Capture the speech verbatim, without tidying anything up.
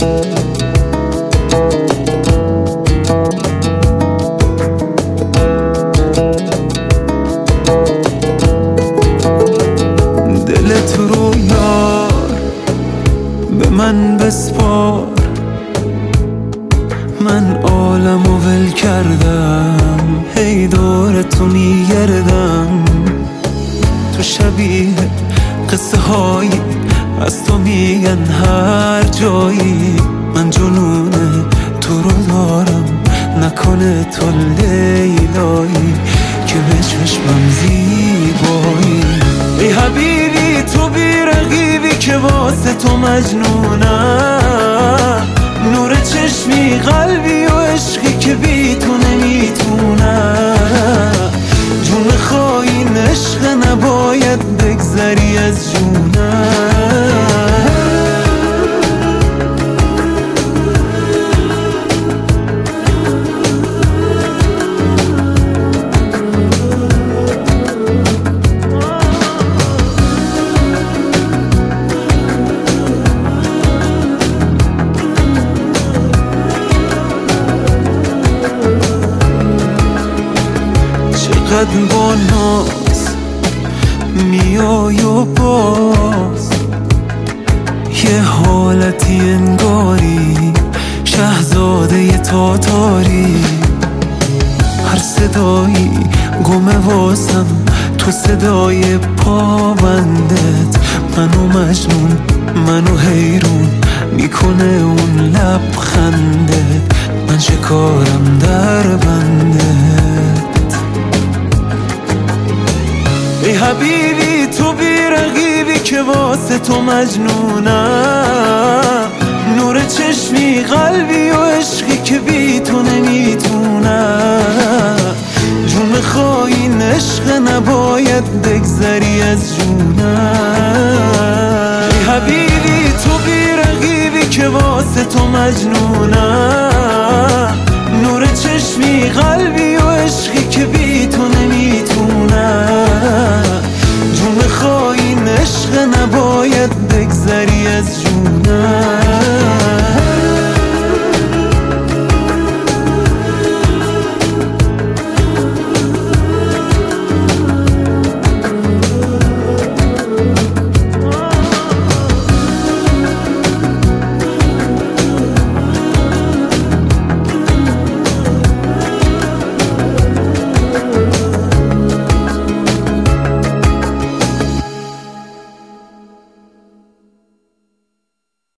دلت رو یار به من بسپار، من عالمو ول کردم، هی دور تو میگردم. تو شبیه قصه هایی از تو میگن هر جایی، من جنون تو رو دارم، نکنه تو لیلایی که به چشمم زیبایی. ای حبیبی تو بی رقیبی که واسه تو مجنونم، نور چشمی قلبی و عشقی که بی تو نمیتونم. جون خواهی عشق نباید بگذری از جونم. چقدر با ناز میای و باز یه حالتی انگاری شهزاده تاتاری. هر صدایی گمه واسم تو صدای پابندت، منو مجنون منو حیرون میکنه اون لبخندت، من شکارم در بندت. ای حبیبی تو بی رقیبی که واسه تو مجنونم، نور چشمی قلبی و عشقی که بی تو نمیتونم. جون خواهی عشق نباید بگذری از جونم. ای حبیبی تو بی رقیبی که واسه تو مجنونم، نور چشمی قلبی و عشقی که بی تو نمیتونم. جون خواهی عشق نباید بگذری از جونم.